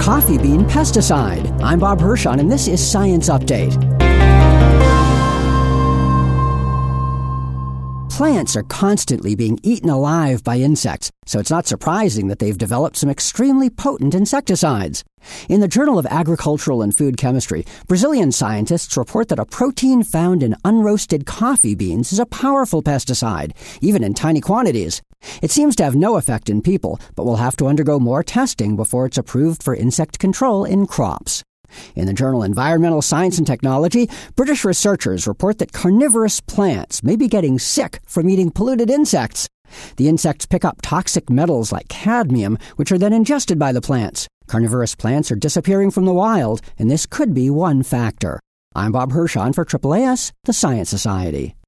coffee bean pesticide. I'm Bob Hirschon, and this is Science Update. Plants are constantly being eaten alive by insects, so it's not surprising that they've developed some extremely potent insecticides. In the Journal of Agricultural and Food Chemistry, Brazilian scientists report that a protein found in unroasted coffee beans is a powerful pesticide, even in tiny quantities. It seems to have no effect in people, but will have to undergo more testing before it's approved for insect control in crops. In the journal Environmental Science and Technology, British researchers report that carnivorous plants may be getting sick from eating polluted insects. The insects pick up toxic metals like cadmium, which are then ingested by the plants. Carnivorous plants are disappearing from the wild, and this could be one factor. I'm Bob Hirschon for AAAS, the Science Society.